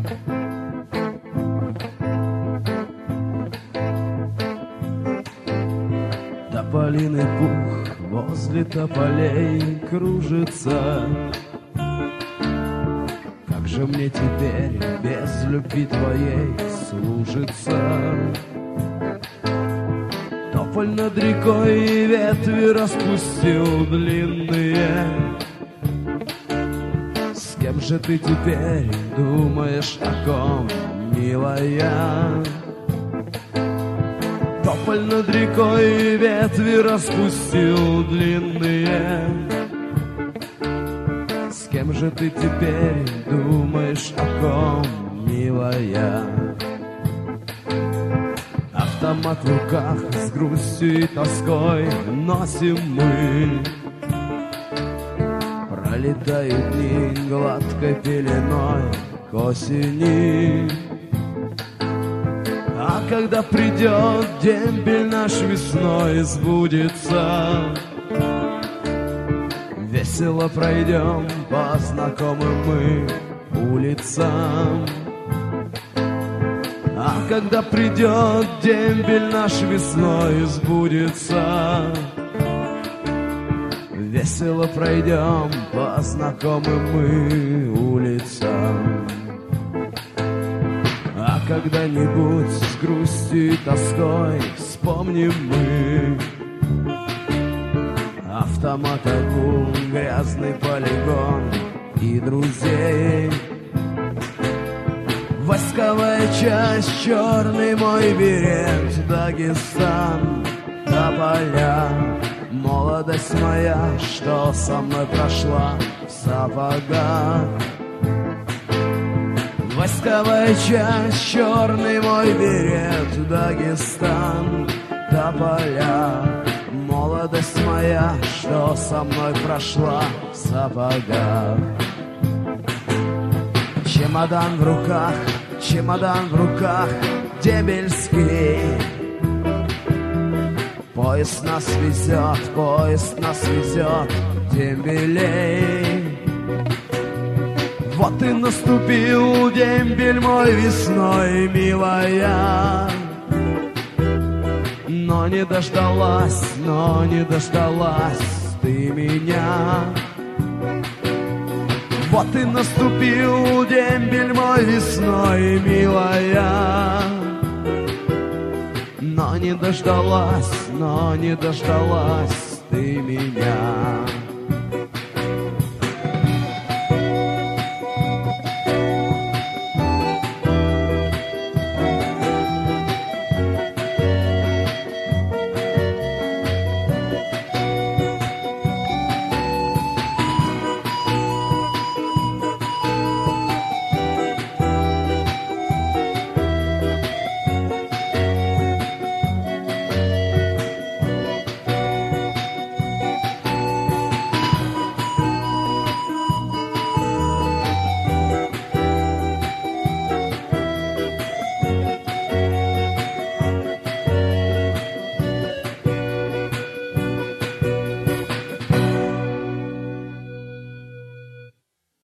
Тополиный пух возле тополей кружится. Как же мне теперь без любви твоей служится? Тополь над рекой ветви распустил длинные. С кем же ты теперь думаешь, о ком, милая? Тополь над рекой ветви распустил длинные. С кем же ты теперь думаешь, о ком, милая? Автомат в руках, с грустью и тоской носим мы. Пролетают дни гладкой пеленой к осени. А когда придет дембель наш весной сбудется, весело пройдем по знакомым мы улицам. А когда придет дембель наш весной сбудется, весело пройдем по знакомым мы улицам. А когда-нибудь с грустью и тоской вспомним мы автомат, огонь, грязный полигон и друзей. Войсковая часть, черный мой берет, Дагестан, тополя. Молодость моя, что со мной прошла в сапогах. Войсковая часть, черный мой берет, Дагестан, тополя. Молодость моя, что со мной прошла в сапогах. Чемодан в руках, дембельский. Поезд нас везет, дембелей. Вот и наступил дембель мой весной, милая. Но не дождалась ты меня. Вот и наступил дембель мой весной, милая. Но не дождалась ты меня.